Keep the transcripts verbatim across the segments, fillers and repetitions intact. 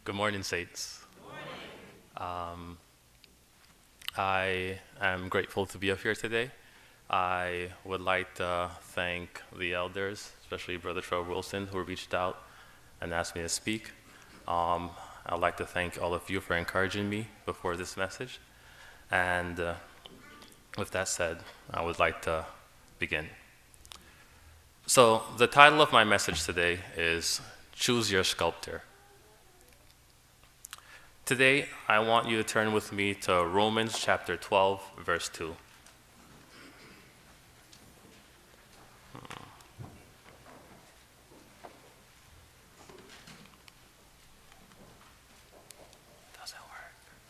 Good morning, Saints. Um, I am grateful to be up here today. I would like to thank the elders, especially Brother Trevor Wilson, who reached out and asked me to speak. Um, I'd like to thank all of you for encouraging me before this message. And uh, with that said, I would like to begin. So the title of my message today is Choose Your Sculptor. Today, I want you to turn with me to Romans chapter twelve, verse two. Hmm. Doesn't work.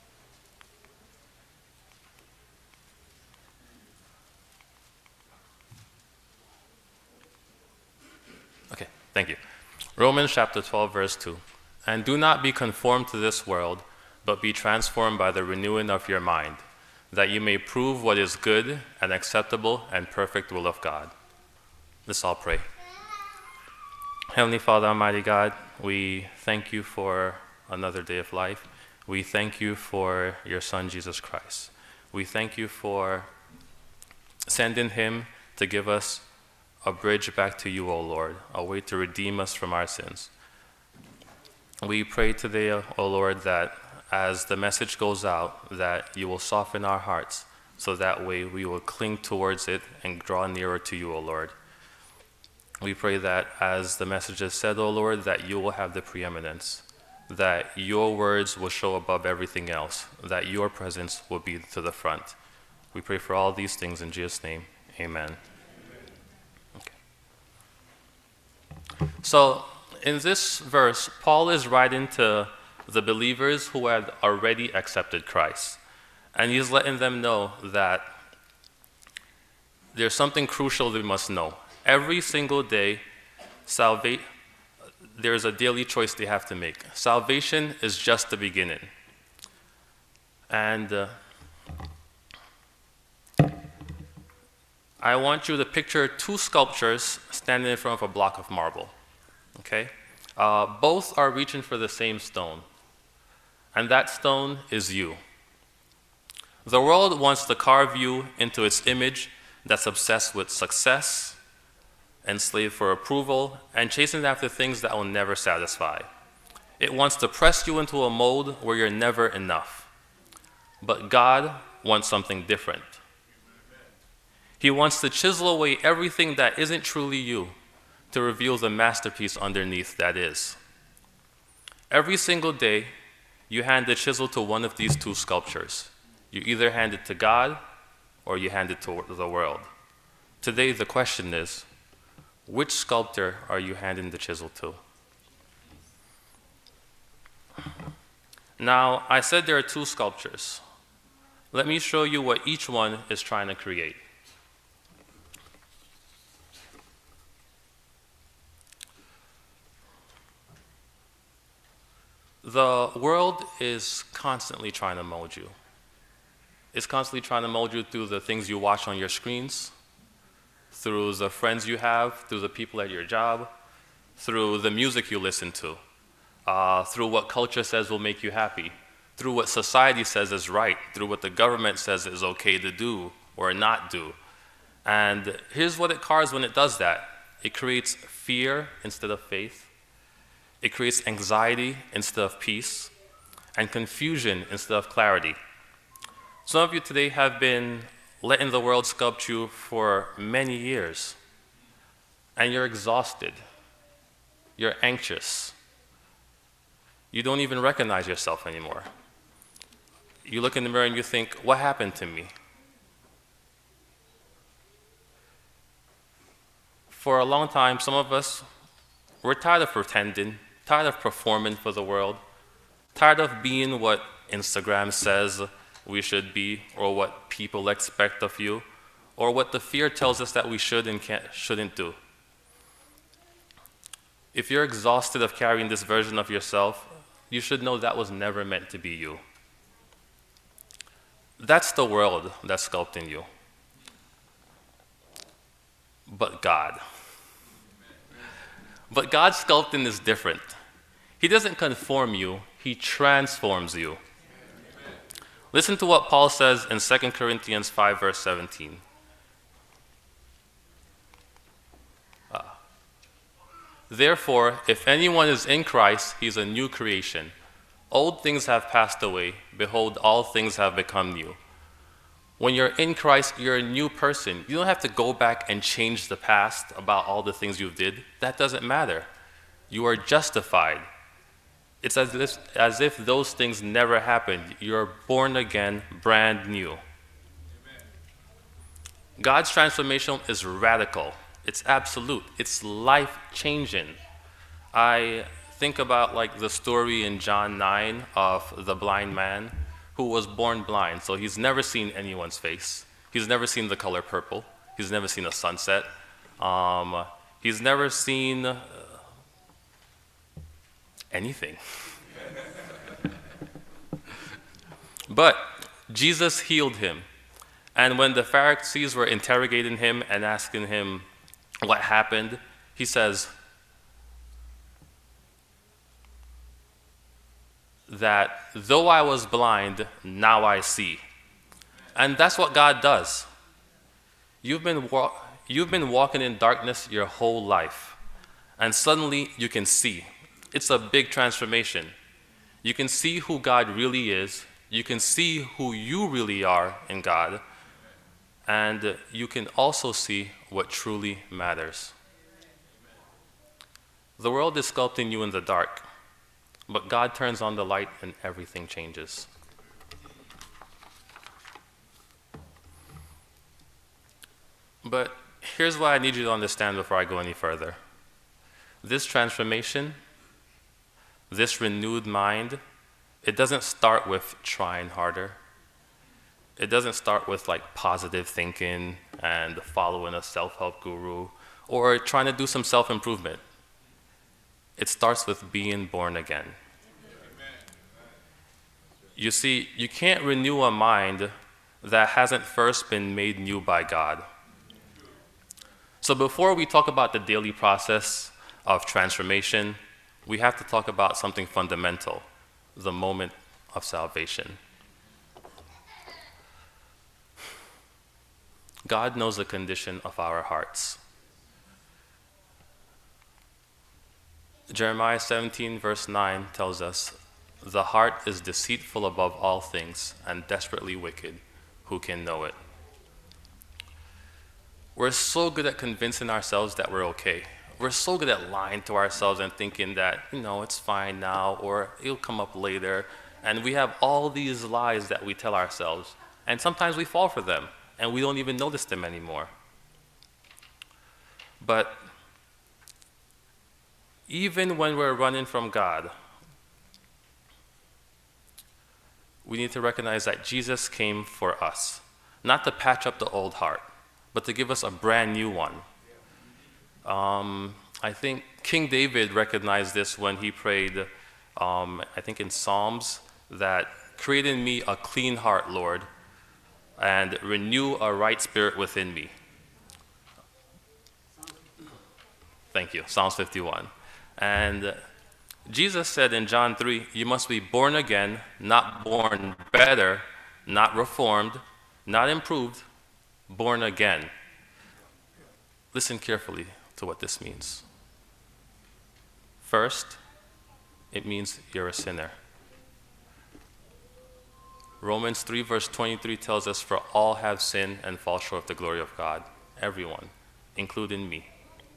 Okay, thank you. Romans chapter twelve, verse two. And do not be conformed to this world, but be transformed by the renewing of your mind, that you may prove what is good and acceptable and perfect will of God. Let's all pray. Heavenly Father, Almighty God, we thank you for another day of life. We thank you for your Son, Jesus Christ. We thank you for sending him to give us a bridge back to you, O Lord, a way to redeem us from our sins. We pray today, O Lord, that as the message goes out, that you will soften our hearts, so that way we will cling towards it and draw nearer to you, O Lord. We pray that as the message is said, O Lord, that you will have the preeminence, that your words will show above everything else, that your presence will be to the front. We pray for all these things in Jesus' name, amen. Okay. So, in this verse, Paul is writing to the believers who had already accepted Christ. And he's letting them know that there's something crucial they must know. Every single day, salva- there's a daily choice they have to make. Salvation is just the beginning. And uh, I want you to picture two sculptures standing in front of a block of marble. Okay? Uh, both are reaching for the same stone, and that stone is you. The world wants to carve you into its image that's obsessed with success, enslaved for approval, and chasing after things that will never satisfy. It wants to press you into a mold where you're never enough. But God wants something different. He wants to chisel away everything that isn't truly you, to reveal the masterpiece underneath that is. Every single day, you hand the chisel to one of these two sculptures. You either hand it to God, or you hand it to the world. Today, the question is, which sculptor are you handing the chisel to? Now, I said there are two sculptures. Let me show you what each one is trying to create. The world is constantly trying to mold you. It's constantly trying to mold you through the things you watch on your screens, through the friends you have, through the people at your job, through the music you listen to, uh, through what culture says will make you happy, through what society says is right, through what the government says is okay to do or not do. And here's what it causes when it does that. It creates fear instead of faith. It creates anxiety instead of peace, and confusion instead of clarity. Some of you today have been letting the world sculpt you for many years, and you're exhausted. You're anxious. You don't even recognize yourself anymore. You look in the mirror and you think, what happened to me? For a long time, some of us, we're tired of pretending, tired of performing for the world, tired of being what Instagram says we should be, or what people expect of you, or what the fear tells us that we should and can't, shouldn't do. If you're exhausted of carrying this version of yourself, you should know that was never meant to be you. That's the world that's sculpting you. But God. But God's sculpting is different. He doesn't conform you, he transforms you. Listen to what Paul says in Second Corinthians five, verse seventeen. Uh, Therefore, if anyone is in Christ, he is a new creation. Old things have passed away. Behold, all things have become new. When you're in Christ, you're a new person. You don't have to go back and change the past about all the things you did. That doesn't matter. You are justified. It's as if, as if those things never happened. You're born again, brand new. Amen. God's transformation is radical. It's absolute. It's life-changing. I think about like the story in John nine of the blind man who was born blind. So he's never seen anyone's face. He's never seen the color purple. He's never seen a sunset. Um, he's never seen uh, anything. But Jesus healed him. And when the Pharisees were interrogating him and asking him what happened, he says that though I was blind, now I see. And that's what God does. You've been, wa- you've been walking in darkness your whole life, and suddenly you can see. It's a big transformation. You can see who God really is. You can see who you really are in God. And you can also see what truly matters. The world is sculpting you in the dark, but God turns on the light and everything changes. But here's what I need you to understand before I go any further. This transformation, this renewed mind, it doesn't start with trying harder. It doesn't start with like positive thinking and following a self-help guru or trying to do some self-improvement. It starts with being born again. You see, you can't renew a mind that hasn't first been made new by God. So before we talk about the daily process of transformation, we have to talk about something fundamental, the moment of salvation. God knows the condition of our hearts. Jeremiah seventeen, verse nine tells us, "The heart is deceitful above all things and desperately wicked. Who can know it?" We're so good at convincing ourselves that we're okay. We're so good at lying to ourselves and thinking that, you know, it's fine now or it'll come up later. And we have all these lies that we tell ourselves. And sometimes we fall for them and we don't even notice them anymore. But even when we're running from God, we need to recognize that Jesus came for us, not to patch up the old heart, but to give us a brand new one. Um, I think King David recognized this when he prayed, um, I think in Psalms, that create in me a clean heart, Lord, and renew a right spirit within me. Thank you, Psalms fifty-one. And Jesus said in John three, you must be born again, not born better, not reformed, not improved, born again. Listen carefully to what this means. First, it means you're a sinner. Romans three verse twenty-three tells us, for all have sinned and fall short of the glory of God. Everyone, including me.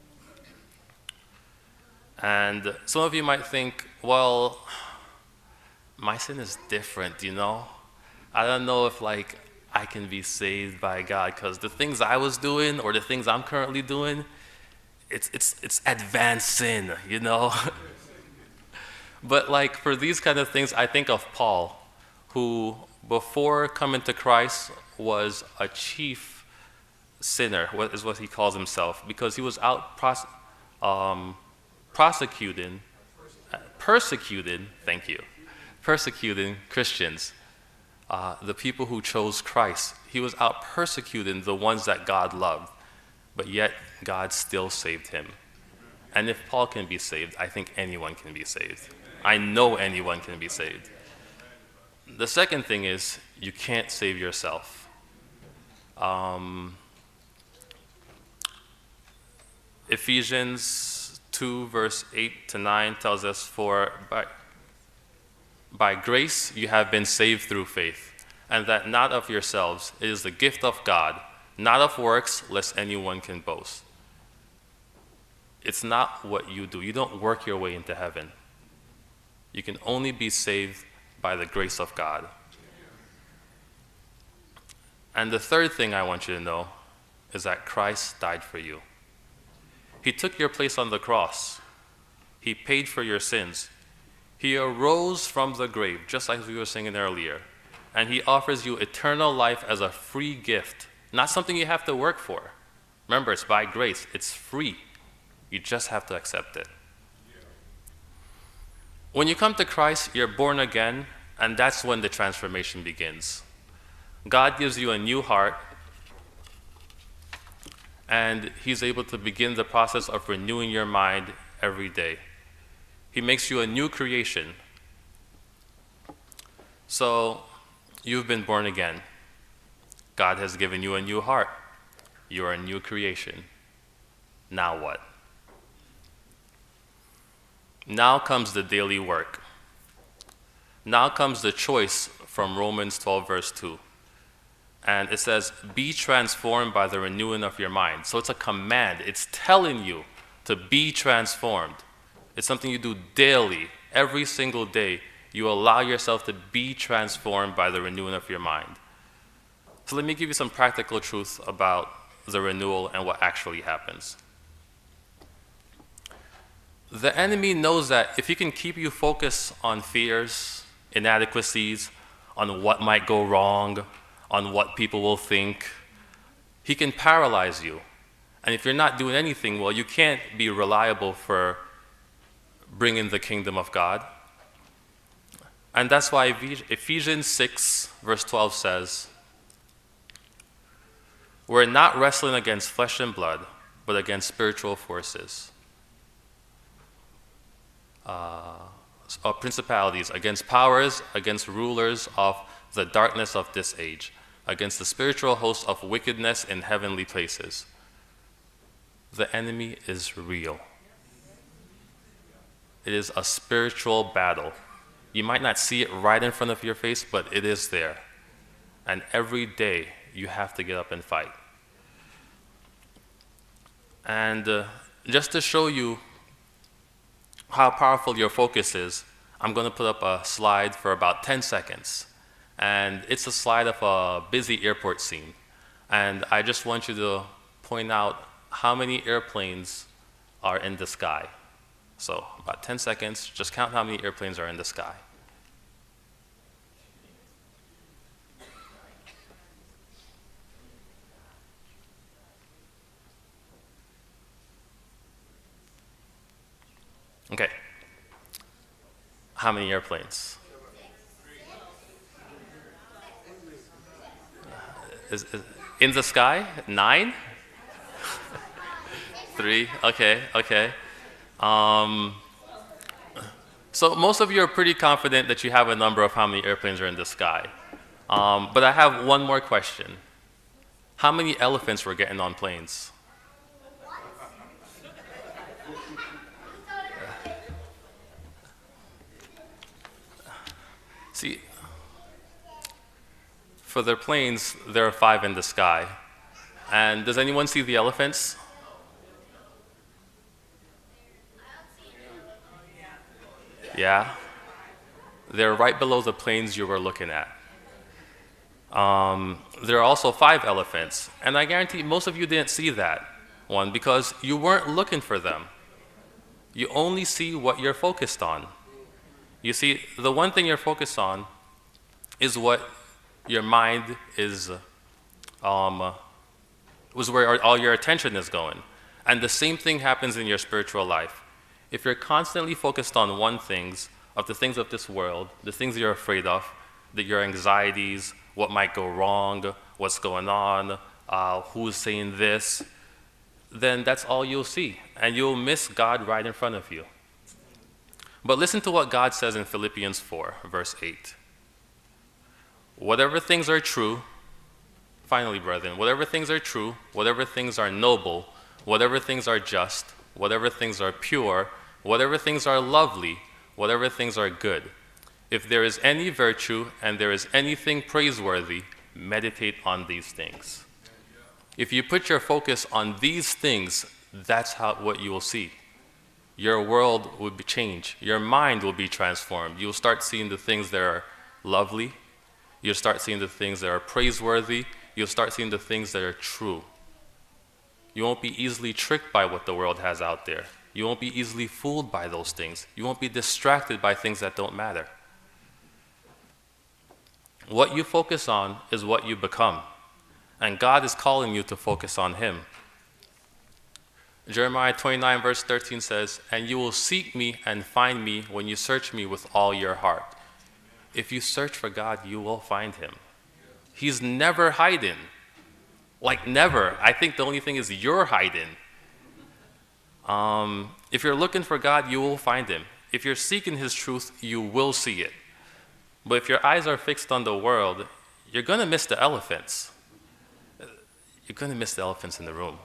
And some of you might think, well, my sin is different, you know? I don't know if like I can be saved by God because the things I was doing or the things I'm currently doing, it's it's it's advanced sin, you know? But like for these kind of things, I think of Paul, who before coming to Christ was a chief sinner, what is what he calls himself, because he was out pros- um, prosecuting, uh, persecuting, thank you, persecuting Christians, uh, the people who chose Christ. He was out persecuting the ones that God loved, but yet God still saved him. And if Paul can be saved, I think anyone can be saved. I know anyone can be saved. The second thing is you can't save yourself. Um, Ephesians two, verse eight to nine tells us, For by, by grace you have been saved through faith, and that not of yourselves, it is the gift of God, not of works, lest anyone can boast. It's not what you do. You don't work your way into heaven. You can only be saved by the grace of God. And the third thing I want you to know is that Christ died for you. He took your place on the cross. He paid for your sins. He arose from the grave, just like we were singing earlier, and he offers you eternal life as a free gift, not something you have to work for. Remember, it's by grace. It's free. You just have to accept it. When you come to Christ, you're born again, and that's when the transformation begins. God gives you a new heart, and he's able to begin the process of renewing your mind every day. He makes you a new creation. So, you've been born again. God has given you a new heart. You are a new creation. Now what? Now comes the daily work. Now comes the choice from Romans twelve, verse two. And it says, be transformed by the renewing of your mind. So it's a command. It's telling you to be transformed. It's something you do daily, every single day. You allow yourself to be transformed by the renewing of your mind. So let me give you some practical truth about the renewal and what actually happens. The enemy knows that if he can keep you focused on fears, inadequacies, on what might go wrong, on what people will think, he can paralyze you. And if you're not doing anything, well, you can't be reliable for bringing the kingdom of God. And that's why Ephesians six, verse twelve says, we're not wrestling against flesh and blood, but against spiritual forces. Uh, of principalities, against powers, against rulers of the darkness of this age, against the spiritual hosts of wickedness in heavenly places. The enemy is real. It is a spiritual battle. You might not see it right in front of your face, but it is there. And every day you have to get up and fight. And uh, just to show you how powerful your focus is, I'm going to put up a slide for about ten seconds. And it's a slide of a busy airport scene. And I just want you to point out how many airplanes are in the sky. So about ten seconds, just count how many airplanes are in the sky. Okay. How many airplanes? Is, is, in the sky? Nine? Three? Okay, okay. Um, so most of you are pretty confident that you have a number of how many airplanes are in the sky. Um, but I have one more question. How many elephants were getting on planes? See, for their planes, there are five in the sky. And does anyone see the elephants? Yeah? They're right below the planes you were looking at. Um, there are also five elephants. And I guarantee most of you didn't see that one because you weren't looking for them. You only see what you're focused on. You see, the one thing you're focused on is what your mind is, um, was where all your attention is going. And the same thing happens in your spiritual life. If you're constantly focused on one thing, of the things of this world, the things you're afraid of, the, your anxieties, what might go wrong, what's going on, uh, who's saying this, then that's all you'll see. And you'll miss God right in front of you. But listen to what God says in Philippians four, verse eight. Whatever things are true, finally, brethren, whatever things are true, whatever things are noble, whatever things are just, whatever things are pure, whatever things are lovely, whatever things are good, if there is any virtue and there is anything praiseworthy, meditate on these things. If you put your focus on these things, that's how what you will see. Your world will be changed. Your mind will be transformed. You'll start seeing the things that are lovely. You'll start seeing the things that are praiseworthy. You'll start seeing the things that are true. You won't be easily tricked by what the world has out there. You won't be easily fooled by those things. You won't be distracted by things that don't matter. What you focus on is what you become. And God is calling you to focus on Him. Jeremiah twenty-nine verse thirteen says, "And you will seek me and find me when you search me with all your heart." If you search for God, you will find Him. He's never hiding. Like never. I think the only thing is you're hiding. Um, if you're looking for God, you will find Him. If you're seeking His truth, you will see it. But if your eyes are fixed on the world, you're going to miss the elephants. You're going to miss the elephants in the room.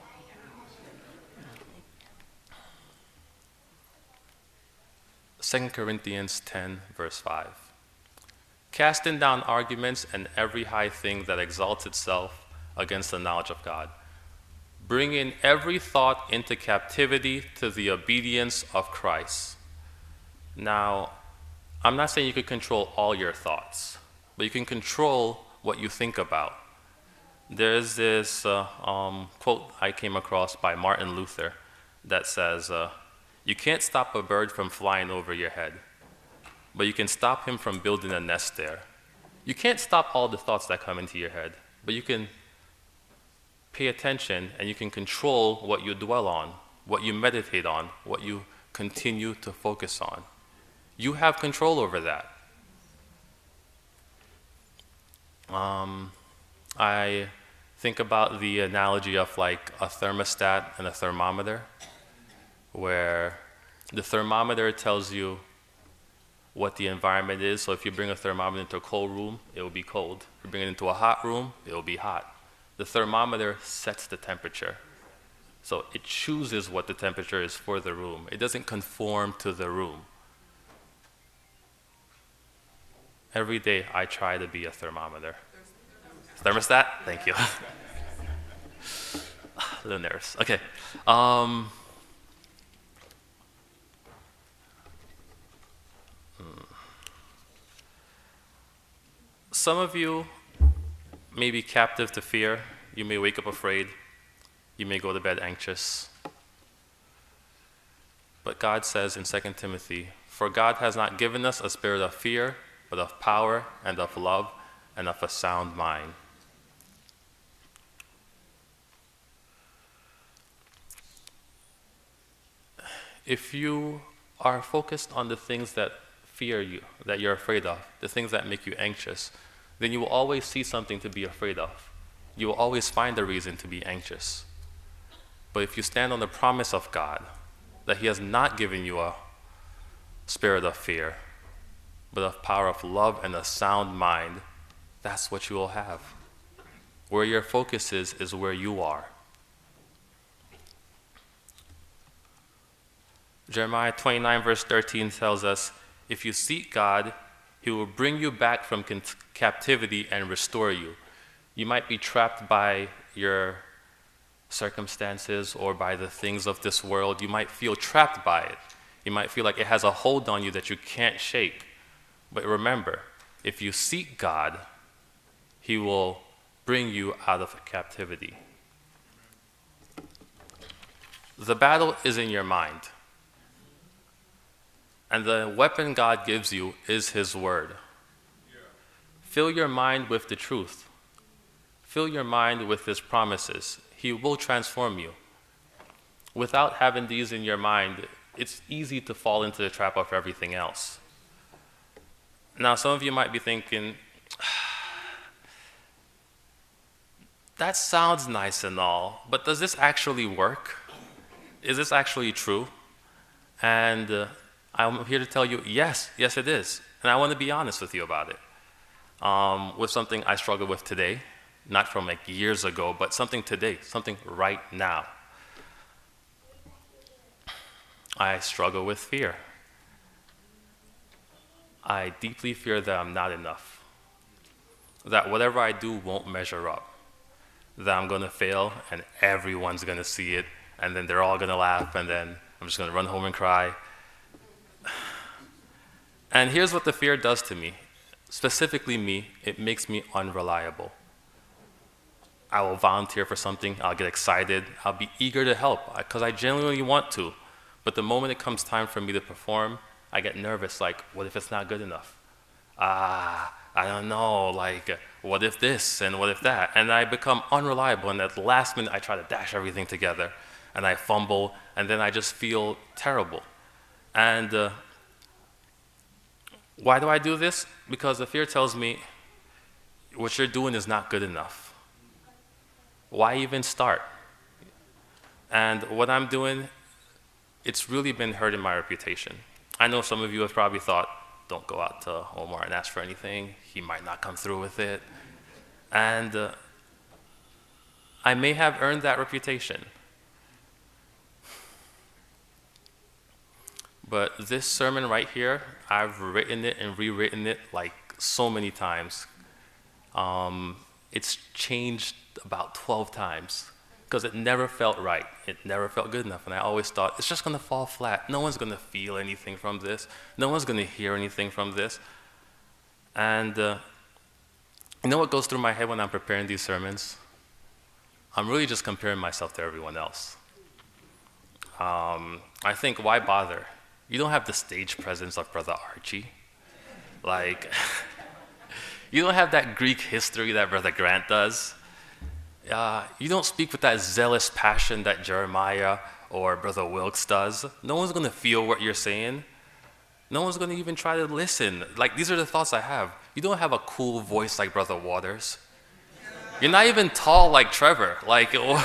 Second Corinthians ten, verse five. "Casting down arguments and every high thing that exalts itself against the knowledge of God, bringing every thought into captivity to the obedience of Christ." Now, I'm not saying you could control all your thoughts, but you can control what you think about. There's this uh, um, quote I came across by Martin Luther that says, uh, "You can't stop a bird from flying over your head, but you can stop him from building a nest there. You can't stop all the thoughts that come into your head, but you can pay attention and you can control what you dwell on, what you meditate on, what you continue to focus on. You have control over that." Um, I think about the analogy of like a thermostat and a thermometer, where the thermometer tells you what the environment is. So if you bring a thermometer into a cold room, it will be cold. If you bring it into a hot room, it will be hot. The thermometer sets the temperature. So it chooses what the temperature is for the room. It doesn't conform to the room. Every day I try to be a thermometer. Thermostat? Thank you. A little nervous. Okay. Um, Some of you may be captive to fear. You may wake up afraid. You may go to bed anxious. But God says in Second Timothy, "For God has not given us a spirit of fear, but of power and of love and of a sound mind." If you are focused on the things that fear you, that you're afraid of, the things that make you anxious, then you will always see something to be afraid of. You will always find a reason to be anxious. But if you stand on the promise of God, that He has not given you a spirit of fear, but of power, of love, and a sound mind, that's what you will have. Where your focus is, is where you are. Jeremiah twenty-nine verse thirteen tells us, "If you seek God, He will bring you back from captivity and restore you." You might be trapped by your circumstances or by the things of this world. You might feel trapped by it. You might feel like it has a hold on you that you can't shake. But remember, if you seek God, He will bring you out of captivity. The battle is in your mind. And the weapon God gives you is His word. Fill your mind with the truth. Fill your mind with His promises. He will transform you. Without having these in your mind, it's easy to fall into the trap of everything else. Now, some of you might be thinking, that sounds nice and all, but does this actually work? Is this actually true? And uh, I'm here to tell you, yes, yes it is. And I want to be honest with you about it. Um, with something I struggle with today, not from like years ago, but something today, something right now. I struggle with fear. I deeply fear that I'm not enough, that whatever I do won't measure up, that I'm gonna fail and everyone's gonna see it, and then they're all gonna laugh, and then I'm just gonna run home and cry. And here's what the fear does to me. Specifically me, it makes me unreliable. I will volunteer for something, I'll get excited, I'll be eager to help, because I genuinely want to. But the moment it comes time for me to perform, I get nervous, like, what if it's not good enough? Ah, I don't know, like, what if this and what if that? And I become unreliable, and at the last minute I try to dash everything together, and I fumble, and then I just feel terrible. And uh, why do I do this? Because the fear tells me, what you're doing is not good enough. Why even start? And what I'm doing, it's really been hurting my reputation. I know some of you have probably thought, don't go out to Omar and ask for anything. He might not come through with it. And uh, I may have earned that reputation. But this sermon right here, I've written it and rewritten it like so many times. Um, it's changed about twelve times because it never felt right. It never felt good enough. And I always thought, it's just gonna fall flat. No one's gonna feel anything from this. No one's gonna hear anything from this. And uh, you know what goes through my head when I'm preparing these sermons? I'm really just comparing myself to everyone else. Um, I think, why bother? You don't have the stage presence of Brother Archie. Like, you don't have that Greek history that Brother Grant does. Uh, you don't speak with that zealous passion that Jeremiah or Brother Wilkes does. No one's gonna feel what you're saying. No one's gonna even try to listen. Like, these are the thoughts I have. You don't have a cool voice like Brother Waters. You're not even tall like Trevor. Like, or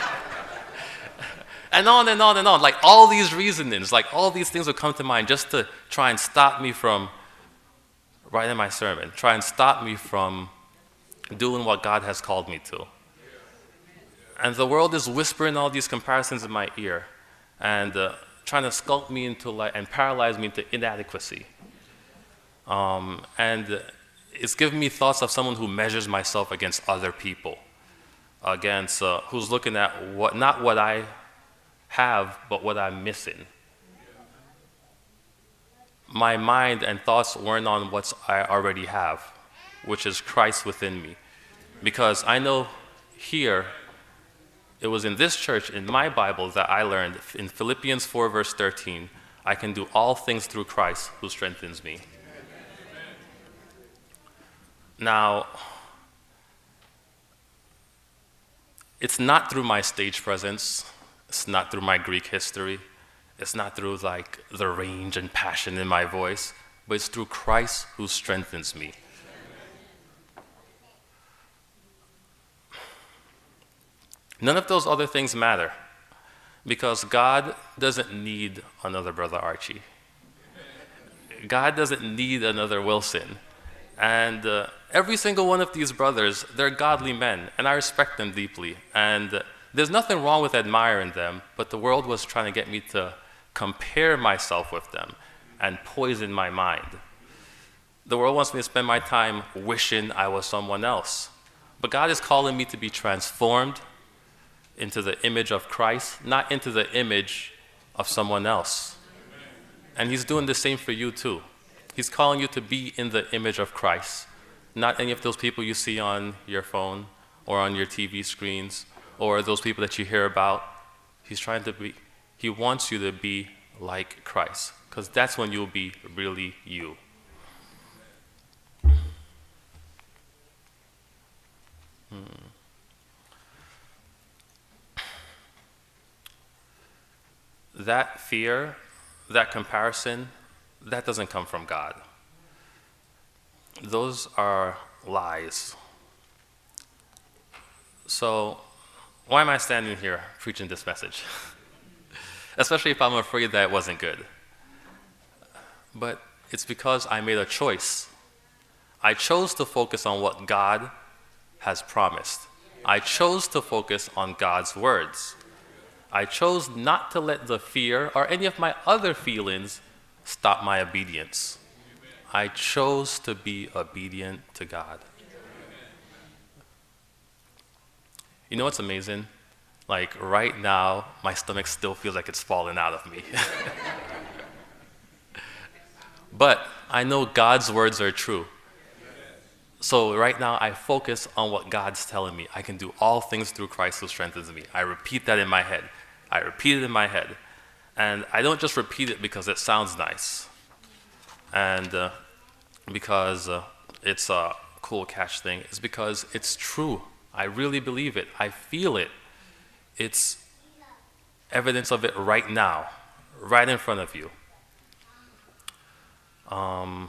and on and on and on. Like, all these reasonings, like all these things would come to mind just to try and stop me from writing my sermon, try and stop me from doing what God has called me to. And the world is whispering all these comparisons in my ear and uh, trying to sculpt me into, like, and paralyze me into inadequacy. Um, and uh, it's giving me thoughts of someone who measures myself against other people, against uh, who's looking at what, not what I have, but what I'm missing. My mind and thoughts weren't on what I already have, which is Christ within me. Because I know here, it was in this church, in my Bible, that I learned in Philippians four, verse thirteen, I can do all things through Christ who strengthens me. Now, it's not through my stage presence, it's not through my Greek history, it's not through like the range and passion in my voice, but it's through Christ who strengthens me. None of those other things matter because God doesn't need another Brother Archie. God doesn't need another Wilson. And uh, every single one of these brothers, they're godly men, and I respect them deeply. And uh, there's nothing wrong with admiring them, but the world was trying to get me to compare myself with them and poison my mind. The world wants me to spend my time wishing I was someone else. But God is calling me to be transformed into the image of Christ, not into the image of someone else. And he's doing the same for you too. He's calling you to be in the image of Christ, not any of those people you see on your phone or on your T V screens or those people that you hear about. He's trying to be, he wants you to be like Christ, because that's when you'll be really you. Hmm. That fear, that comparison, that doesn't come from God. Those are lies. So, why am I standing here preaching this message? Especially if I'm afraid that it wasn't good. but it's because I made a choice. I chose to focus on what God has promised. I chose to focus on God's words. I chose not to let the fear or any of my other feelings stop my obedience. I chose to be obedient to God. You know what's amazing? Like right now, my stomach still feels like it's falling out of me. But I know God's words are true. So right now, I focus on what God's telling me. I can do all things through Christ who strengthens me. I repeat that in my head. I repeat it in my head. And I don't just repeat it because it sounds nice. And uh, because uh, it's a cool catch thing. It's because it's true. I really believe it. I feel it. It's evidence of it right now, right in front of you. Um,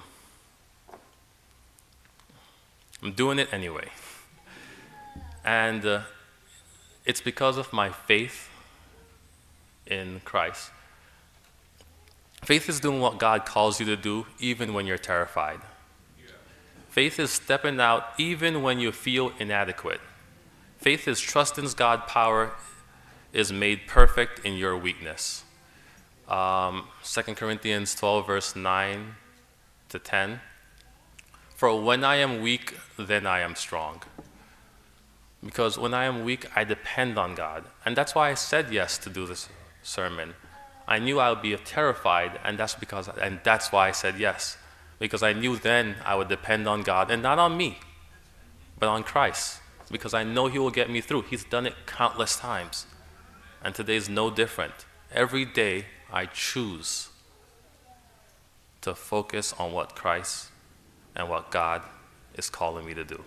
I'm doing it anyway. And uh, it's because of my faith in Christ. Faith is doing what God calls you to do even when you're terrified. Faith is stepping out even when you feel inadequate. Faith is trusting God's power is made perfect in your weakness. Um, Second Corinthians twelve, verse nine to ten. For when I am weak, then I am strong. Because when I am weak, I depend on God. And that's why I said yes to do this sermon. I knew I would be terrified, and that's because, and that's why I said yes. Because I knew then I would depend on God, and not on me, but on Christ. Because I know He will get me through. He's done it countless times. And today's no different. Every day I choose to focus on what Christ and what God is calling me to do.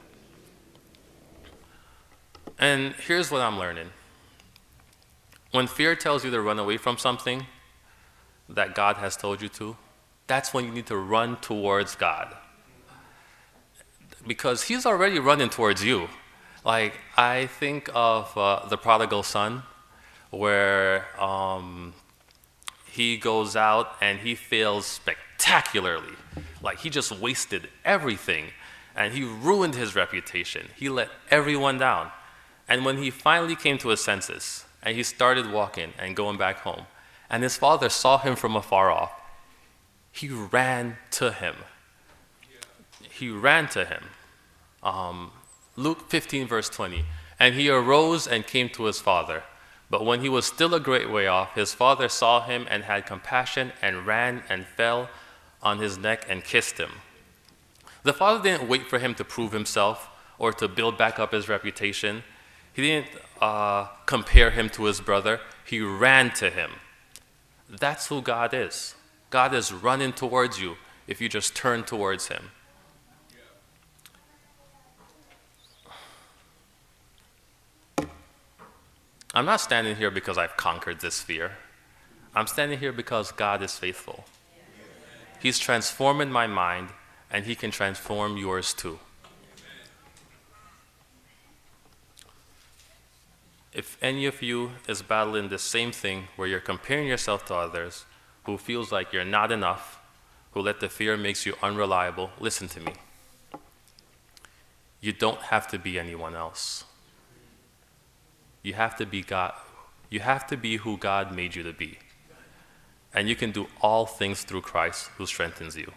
And here's what I'm learning. When fear tells you to run away from something that God has told you to, that's when you need to run towards God. Because He's already running towards you. Like, I think of uh, the prodigal son, where um, he goes out and he fails spectacularly. Like, he just wasted everything, and he ruined his reputation. He let everyone down. And when he finally came to his senses, and he started walking and going back home, and his father saw him from afar off, he ran to him. He ran to him. Um, Luke fifteen, verse twenty. And he arose and came to his father. But when he was still a great way off, his father saw him and had compassion and ran and fell on his neck and kissed him. The father didn't wait for him to prove himself or to build back up his reputation. He didn't uh, compare him to his brother. He ran to him. That's who God is. God is running towards you if you just turn towards Him. I'm not standing here because I've conquered this fear. I'm standing here because God is faithful. He's transforming my mind, and He can transform yours too. If any of you is battling the same thing where you're comparing yourself to others, who feels like you're not enough, who let the fear makes you unreliable, listen to me. You don't have to be anyone else. You have to be God. You have to be who God made you to be. And you can do all things through Christ who strengthens you.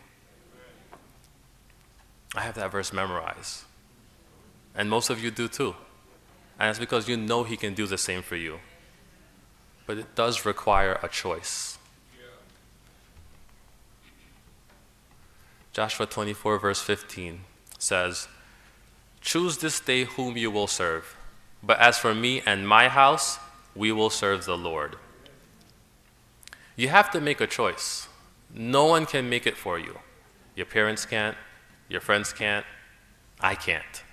I have that verse memorized. And most of you do too. And it's because you know He can do the same for you. But it does require a choice. Joshua twenty-four, verse fifteen says, "Choose this day whom you will serve. But as for me and my house, we will serve the Lord." You have to make a choice. No one can make it for you. Your parents can't. Your friends can't. I can't.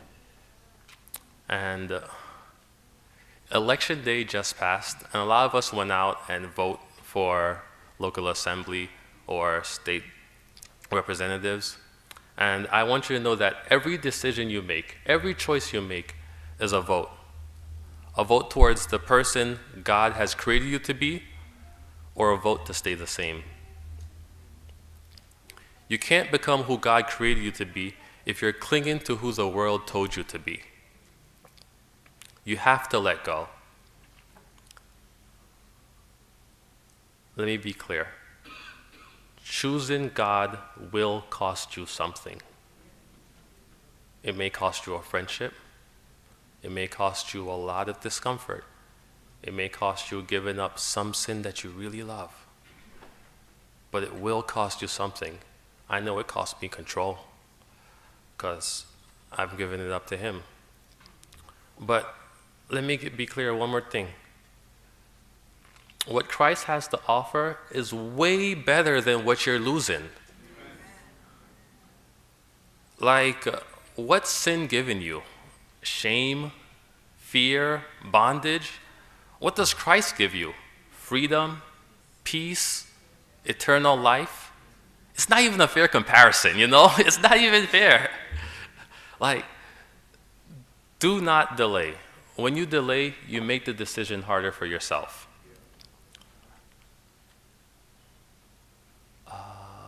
And uh, election day just passed, and a lot of us went out and vote for local assembly or state representatives. And I want you to know that every decision you make, every choice you make is a vote. A vote towards the person God has created you to be, or a vote to stay the same. You can't become who God created you to be if you're clinging to who the world told you to be. You have to let go. Let me be clear. Choosing God will cost you something. It may cost you a friendship. It may cost you a lot of discomfort. It may cost you giving up some sin that you really love. But it will cost you something. I know it cost me control because I've given it up to Him. But let me get, be clear one more thing. What Christ has to offer is way better than what you're losing. Like, uh, what's sin given you? Shame, fear, bondage? What does Christ give you? Freedom, peace, eternal life? It's not even a fair comparison, you know? It's not even fair. Like, do not delay. When you delay, you make the decision harder for yourself. Uh,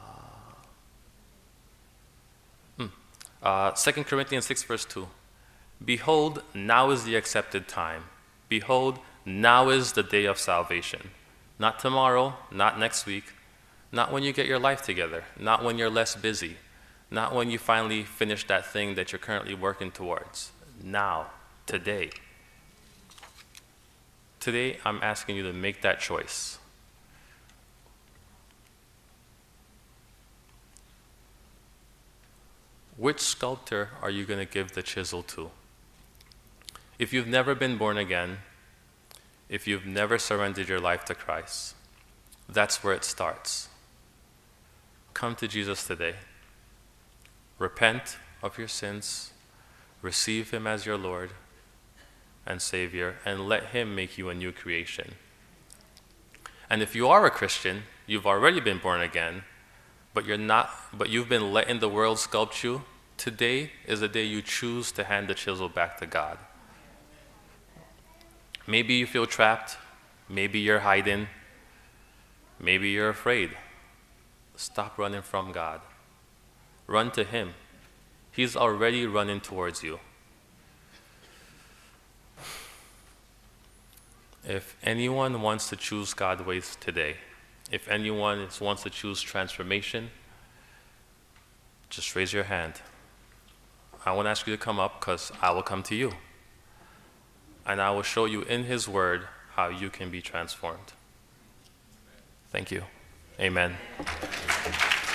hmm. uh, Second Corinthians six, verse two. Behold, now is the accepted time. Behold, now is the day of salvation. Not tomorrow, not next week, not when you get your life together, not when you're less busy, not when you finally finish that thing that you're currently working towards. Now, today. Today, I'm asking you to make that choice. Which sculptor are you going to give the chisel to? If you've never been born again, if you've never surrendered your life to Christ, that's where it starts. Come to Jesus today. Repent of your sins, receive Him as your Lord and Savior, and let Him make you a new creation. And if you are a Christian, you've already been born again, but you're not, but you've been letting the world sculpt you, today is the day you choose to hand the chisel back to God. Maybe you feel trapped, maybe you're hiding, maybe you're afraid. Stop running from God. Run to Him. He's already running towards you. If anyone wants to choose God's ways today, if anyone wants to choose transformation, just raise your hand. I won't ask you to come up because I will come to you. And I will show you in His Word how you can be transformed. Thank you. Amen.